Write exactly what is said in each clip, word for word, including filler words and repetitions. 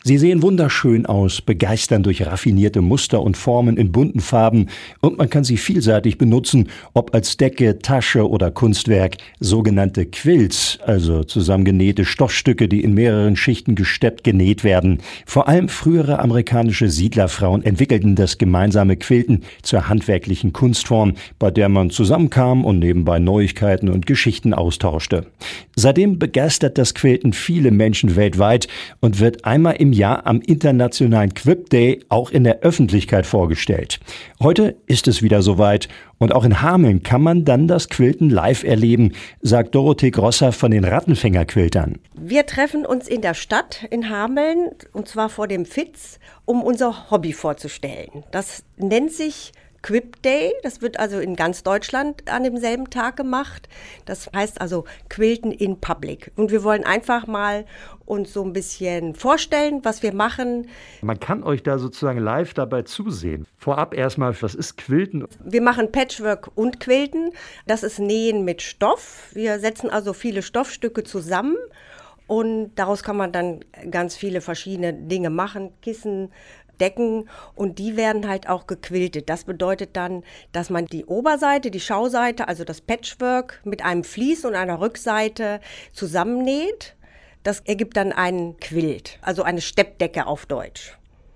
Sie sehen wunderschön aus, begeistern durch raffinierte Muster und Formen in bunten Farben und man kann sie vielseitig benutzen, ob als Decke, Tasche oder Kunstwerk. Sogenannte Quilts, also zusammengenähte Stoffstücke, die in mehreren Schichten gesteppt genäht werden. Vor allem frühere amerikanische Siedlerfrauen entwickelten das gemeinsame Quilten zur handwerklichen Kunstform, bei der man zusammenkam und nebenbei Neuigkeiten und Geschichten austauschte. Seitdem begeistert das Quilten viele Menschen weltweit und wird einmal im Jahr am internationalen Quilp Day auch in der Öffentlichkeit vorgestellt. Heute ist es wieder soweit und auch in Hameln kann man dann das Quilten live erleben, sagt Dorothee Grosser von den Rattenfänger-Quiltern. Wir treffen uns in der Stadt in Hameln, und zwar vor dem Fitz, um unser Hobby vorzustellen. Das nennt sich Quilp Day, das wird also in ganz Deutschland an demselben Tag gemacht. Das heißt also Quilten in Public. Und wir wollen einfach mal uns so ein bisschen vorstellen, was wir machen. Man kann euch da sozusagen live dabei zusehen. Vorab erstmal, was ist Quilten? Wir machen Patchwork und Quilten. Das ist Nähen mit Stoff. Wir setzen also viele Stoffstücke zusammen. Und daraus kann man dann ganz viele verschiedene Dinge machen. Kissen, Decken, und die werden halt auch gequiltet. Das bedeutet dann, dass man die Oberseite, die Schauseite, also das Patchwork mit einem Vlies und einer Rückseite zusammennäht. Das ergibt dann einen Quilt, also eine Steppdecke auf Deutsch.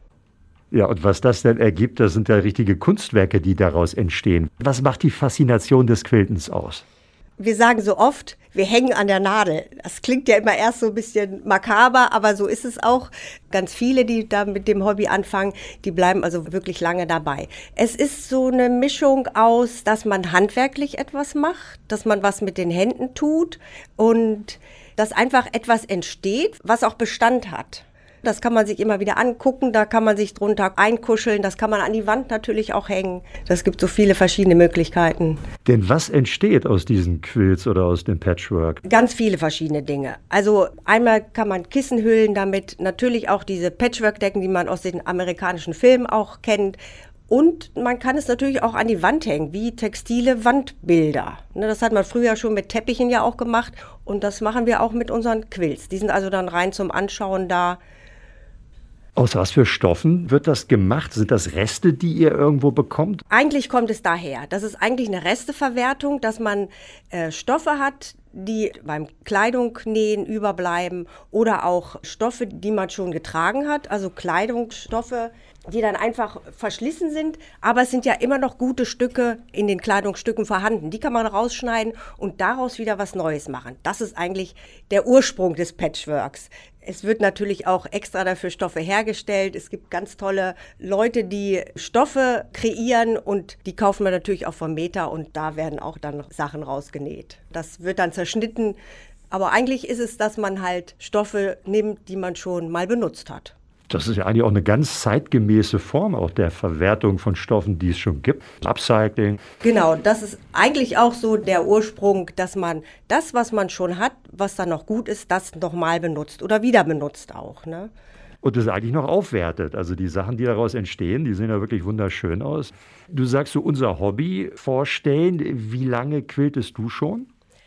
Ja, und was das denn ergibt, das sind ja richtige Kunstwerke, die daraus entstehen. Was macht die Faszination des Quiltens aus? Wir sagen so oft, wir hängen an der Nadel. Das klingt ja immer erst so ein bisschen makaber, aber so ist es auch. Ganz viele, die da mit dem Hobby anfangen, die bleiben also wirklich lange dabei. Es ist so eine Mischung aus, dass man handwerklich etwas macht, dass man was mit den Händen tut und dass einfach etwas entsteht, was auch Bestand hat. Das kann man sich immer wieder angucken, da kann man sich drunter einkuscheln, das kann man an die Wand natürlich auch hängen. Das gibt so viele verschiedene Möglichkeiten. Denn was entsteht aus diesen Quilts oder aus dem Patchwork? Ganz viele verschiedene Dinge. Also einmal kann man Kissen hüllen damit, natürlich auch diese Patchwork-Decken, die man aus den amerikanischen Filmen auch kennt. Und man kann es natürlich auch an die Wand hängen, wie textile Wandbilder. Das hat man früher schon mit Teppichen ja auch gemacht und das machen wir auch mit unseren Quilts. Die sind also dann rein zum Anschauen da. Aus was für Stoffen wird das gemacht? Sind das Reste, die ihr irgendwo bekommt? Eigentlich kommt es daher. Das ist eigentlich eine Resteverwertung, dass man äh, Stoffe hat, die beim Kleidungnähen überbleiben oder auch Stoffe, die man schon getragen hat, also Kleidungsstoffe, die dann einfach verschlissen sind, aber es sind ja immer noch gute Stücke in den Kleidungsstücken vorhanden. Die kann man rausschneiden und daraus wieder was Neues machen. Das ist eigentlich der Ursprung des Patchworks. Es wird natürlich auch extra dafür Stoffe hergestellt. Es gibt ganz tolle Leute, die Stoffe kreieren und die kaufen wir natürlich auch vom Meter und da werden auch dann Sachen rausgenäht. Das wird dann zerschnitten, aber eigentlich ist es, dass man halt Stoffe nimmt, die man schon mal benutzt hat. Das ist ja eigentlich auch eine ganz zeitgemäße Form auch der Verwertung von Stoffen, die es schon gibt. Upcycling. Genau, das ist eigentlich auch so der Ursprung, dass man das, was man schon hat, was dann noch gut ist, das nochmal benutzt oder wieder benutzt auch, ne? Und das eigentlich noch aufwertet. Also die Sachen, die daraus entstehen, die sehen ja wirklich wunderschön aus. Du sagst so, unser Hobby vorstellen. Wie lange quiltest du schon?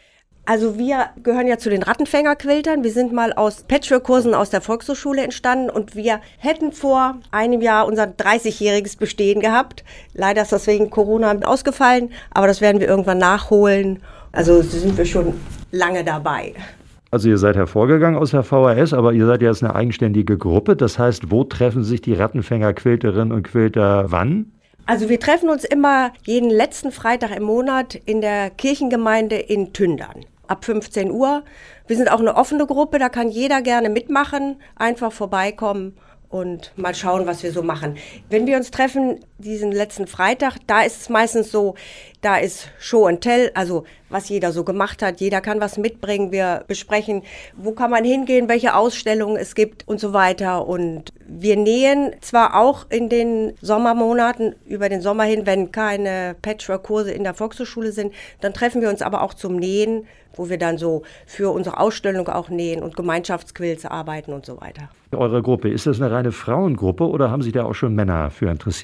Also wir gehören ja zu den Rattenfänger-Quiltern. Wir sind mal aus Patchwork-Kursen aus der Volkshochschule entstanden und wir hätten vor einem Jahr unser dreißigjähriges Bestehen gehabt. Leider ist das wegen Corona ausgefallen, aber das werden wir irgendwann nachholen. Also sind wir schon lange dabei. Also ihr seid hervorgegangen aus der V H S, aber ihr seid ja jetzt eine eigenständige Gruppe. Das heißt, wo treffen sich die Rattenfänger-Quilterinnen und Quilter wann? Also wir treffen uns immer jeden letzten Freitag im Monat in der Kirchengemeinde in Tündern. Ab fünfzehn Uhr. Wir sind auch eine offene Gruppe, da kann jeder gerne mitmachen, einfach vorbeikommen und mal schauen, was wir so machen. Wenn wir uns treffen, diesen letzten Freitag, da ist es meistens so, da ist Show and Tell, also was jeder so gemacht hat. Jeder kann was mitbringen. Wir besprechen, wo kann man hingehen, welche Ausstellungen es gibt und so weiter. Und wir nähen zwar auch in den Sommermonaten, über den Sommer hin, wenn keine Patchwork-Kurse in der Volkshochschule sind, dann treffen wir uns aber auch zum Nähen, wo wir dann so für unsere Ausstellung auch nähen und Gemeinschaftsquilts arbeiten und so weiter. Eure Gruppe, ist das eine reine Frauengruppe oder haben sich da auch schon Männer für interessiert?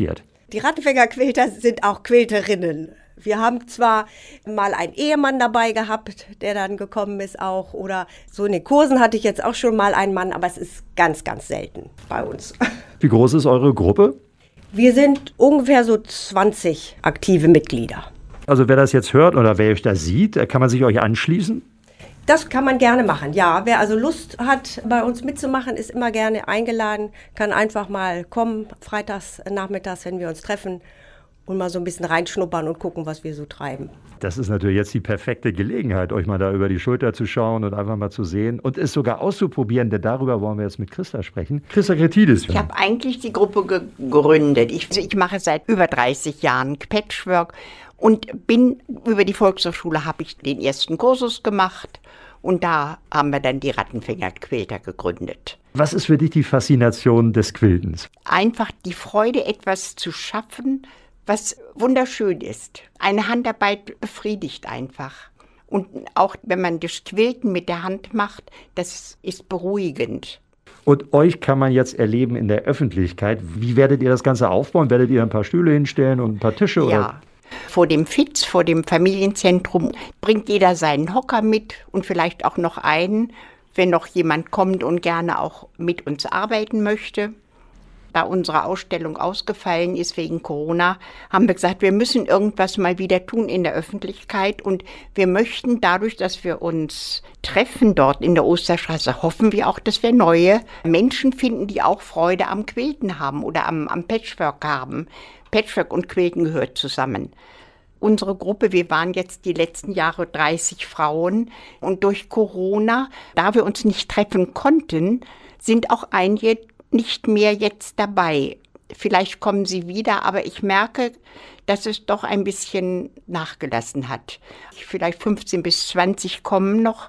Die Rattenfängerquilter sind auch Quilterinnen. Wir haben zwar mal einen Ehemann dabei gehabt, der dann gekommen ist auch, oder so in den Kursen hatte ich jetzt auch schon mal einen Mann, aber es ist ganz, ganz selten bei uns. Wie groß ist eure Gruppe? Wir sind ungefähr so zwanzig aktive Mitglieder. Also wer das jetzt hört oder wer euch da sieht, kann man sich euch anschließen? Das kann man gerne machen, ja. Wer also Lust hat, bei uns mitzumachen, ist immer gerne eingeladen, kann einfach mal kommen, freitags, nachmittags, wenn wir uns treffen und mal so ein bisschen reinschnuppern und gucken, was wir so treiben. Das ist natürlich jetzt die perfekte Gelegenheit, euch mal da über die Schulter zu schauen und einfach mal zu sehen und es sogar auszuprobieren, denn darüber wollen wir jetzt mit Christa sprechen. Christa Kretidis. Ich habe eigentlich die Gruppe gegründet. Ich, ich mache seit über dreißig Jahren Patchwork und bin über die Volkshochschule, habe ich den ersten Kursus gemacht und da haben wir dann die Rattenfängerquilter gegründet. Was ist für dich die Faszination des Quiltens? Einfach die Freude, etwas zu schaffen, was wunderschön ist. Eine Handarbeit befriedigt einfach. Und auch wenn man das Quilten mit der Hand macht, das ist beruhigend. Und euch kann man jetzt erleben in der Öffentlichkeit. Wie werdet ihr das Ganze aufbauen? Werdet ihr ein paar Stühle hinstellen und ein paar Tische? Ja, oder? Vor dem F I Z, vor dem Familienzentrum, bringt jeder seinen Hocker mit und vielleicht auch noch einen, wenn noch jemand kommt und gerne auch mit uns arbeiten möchte. Da unsere Ausstellung ausgefallen ist wegen Corona, haben wir gesagt, wir müssen irgendwas mal wieder tun in der Öffentlichkeit. Und wir möchten dadurch, dass wir uns treffen dort in der Osterstraße, hoffen wir auch, dass wir neue Menschen finden, die auch Freude am Quilten haben oder am, am Patchwork haben. Patchwork und Quilten gehört zusammen. Unsere Gruppe, wir waren jetzt die letzten Jahre dreißig Frauen und durch Corona, da wir uns nicht treffen konnten, sind auch einige nicht mehr jetzt dabei. Vielleicht kommen sie wieder, aber ich merke, dass es doch ein bisschen nachgelassen hat. Vielleicht fünfzehn bis zwanzig kommen noch.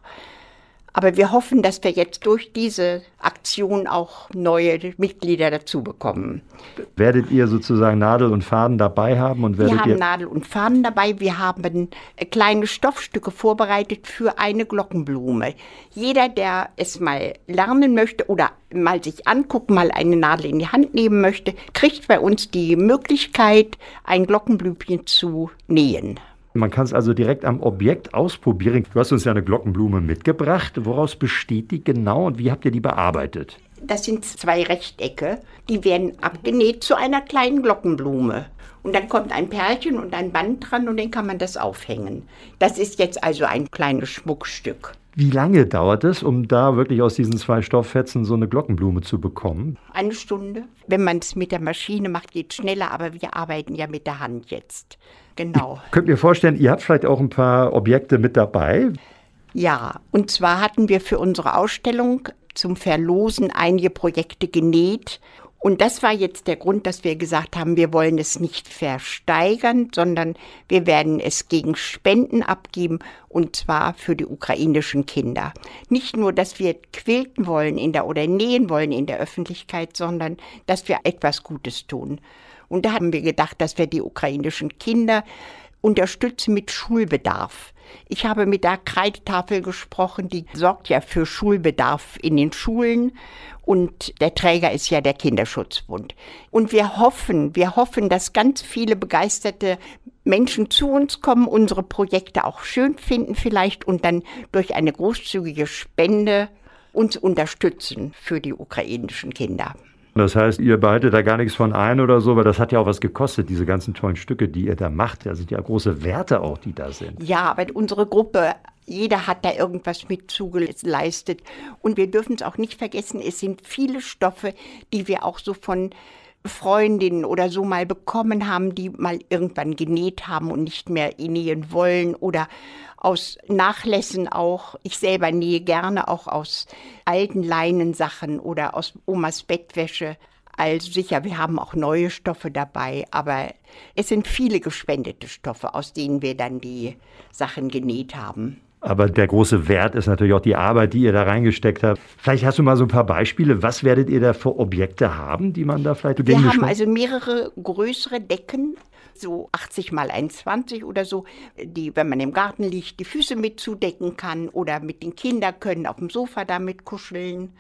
Aber wir hoffen, dass wir jetzt durch diese Aktion auch neue Mitglieder dazu bekommen. Werdet ihr sozusagen Nadel und Faden dabei haben? Und werdet wir haben ihr Nadel und Faden dabei. Wir haben kleine Stoffstücke vorbereitet für eine Glockenblume. Jeder, der es mal lernen möchte oder mal sich anguckt, mal eine Nadel in die Hand nehmen möchte, kriegt bei uns die Möglichkeit, ein Glockenblümchen zu nähen. Man kann es also direkt am Objekt ausprobieren. Du hast uns ja eine Glockenblume mitgebracht. Woraus besteht die genau und wie habt ihr die bearbeitet? Das sind zwei Rechtecke, die werden abgenäht zu einer kleinen Glockenblume. Und dann kommt ein Perlchen und ein Band dran und dann kann man das aufhängen. Das ist jetzt also ein kleines Schmuckstück. Wie lange dauert es, um da wirklich aus diesen zwei Stofffetzen so eine Glockenblume zu bekommen? Eine Stunde. Wenn man es mit der Maschine macht, geht es schneller, aber wir arbeiten ja mit der Hand jetzt. Genau. Ich könnte mir vorstellen, ihr habt vielleicht auch ein paar Objekte mit dabei. Ja, und zwar hatten wir für unsere Ausstellung zum Verlosen einige Projekte genäht. Und das war jetzt der Grund, dass wir gesagt haben, wir wollen es nicht versteigern, sondern wir werden es gegen Spenden abgeben, und zwar für die ukrainischen Kinder. Nicht nur, dass wir quilten wollen in der oder nähen wollen in der Öffentlichkeit, sondern dass wir etwas Gutes tun. Und da haben wir gedacht, dass wir die ukrainischen Kinder unterstützen mit Schulbedarf. Ich habe mit der Kreidetafel gesprochen, die sorgt ja für Schulbedarf in den Schulen. Und der Träger ist ja der Kinderschutzbund. Und wir hoffen, wir hoffen, dass ganz viele begeisterte Menschen zu uns kommen, unsere Projekte auch schön finden vielleicht und dann durch eine großzügige Spende uns unterstützen für die ukrainischen Kinder. Das heißt, ihr behaltet da gar nichts von ein oder so, weil das hat ja auch was gekostet, diese ganzen tollen Stücke, die ihr da macht. Da sind ja große Werte auch, die da sind. Ja, aber unsere Gruppe, jeder hat da irgendwas mit zugeleistet. Und wir dürfen es auch nicht vergessen, es sind viele Stoffe, die wir auch so von Freundinnen oder so mal bekommen haben, die mal irgendwann genäht haben und nicht mehr nähen wollen oder aus Nachlässen auch. Ich selber nähe gerne auch aus alten Leinensachen oder aus Omas Bettwäsche. Also sicher, wir haben auch neue Stoffe dabei, aber es sind viele gespendete Stoffe, aus denen wir dann die Sachen genäht haben. Aber der große Wert ist natürlich auch die Arbeit, die ihr da reingesteckt habt. Vielleicht hast du mal so ein paar Beispiele. Was werdet ihr da für Objekte haben, die man da vielleicht... Wir haben also mehrere größere Decken, so achtzig mal einundzwanzig oder so, die, wenn man im Garten liegt, die Füße mit zudecken kann oder mit den Kindern können auf dem Sofa damit kuscheln.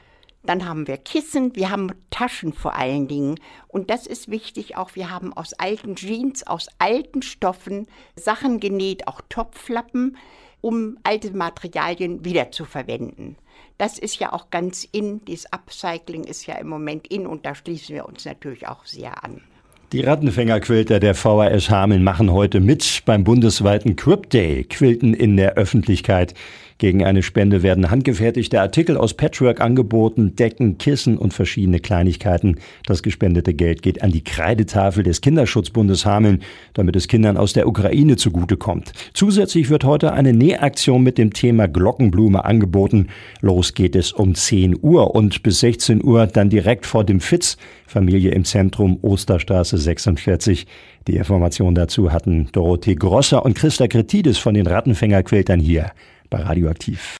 Dann haben wir Kissen, wir haben Taschen vor allen Dingen. Und das ist wichtig auch, wir haben aus alten Jeans, aus alten Stoffen Sachen genäht, auch Topflappen, um alte Materialien wiederzuverwenden. Das ist ja auch ganz in, dieses Upcycling ist ja im Moment in und da schließen wir uns natürlich auch sehr an. Die Rattenfängerquilter der V H S Hameln machen heute mit beim bundesweiten Crypt Day. Quilten in der Öffentlichkeit. Gegen eine Spende werden handgefertigte Artikel aus Patchwork angeboten, Decken, Kissen und verschiedene Kleinigkeiten. Das gespendete Geld geht an die Kreidetafel des Kinderschutzbundes Hameln, damit es Kindern aus der Ukraine zugutekommt. Zusätzlich wird heute eine Nähaktion mit dem Thema Glockenblume angeboten. Los geht es um zehn Uhr und bis sechzehn Uhr dann direkt vor dem Fitz. Familie im Zentrum, Osterstraße sechsundvierzig. Die Informationen dazu hatten Dorothee Grosser und Christa Kretidis von den Rattenfängerquiltern hier bei Radioaktiv.